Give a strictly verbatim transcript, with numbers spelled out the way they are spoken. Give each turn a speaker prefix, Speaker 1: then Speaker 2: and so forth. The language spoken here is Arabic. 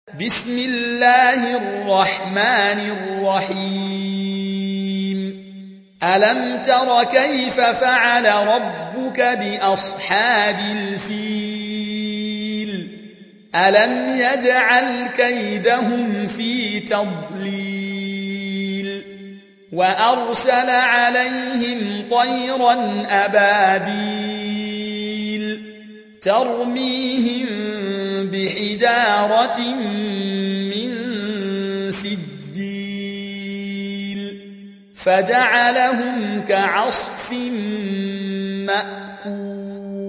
Speaker 1: بسم الله الرحمن الرحيم ألم تر كيف فعل ربك بأصحاب الفيل ألم يجعل كيدهم في تضليل وأرسل عليهم طيرا أبابيل ترميهم بحجارة من سجيل فجعلهم كعصف مأكول.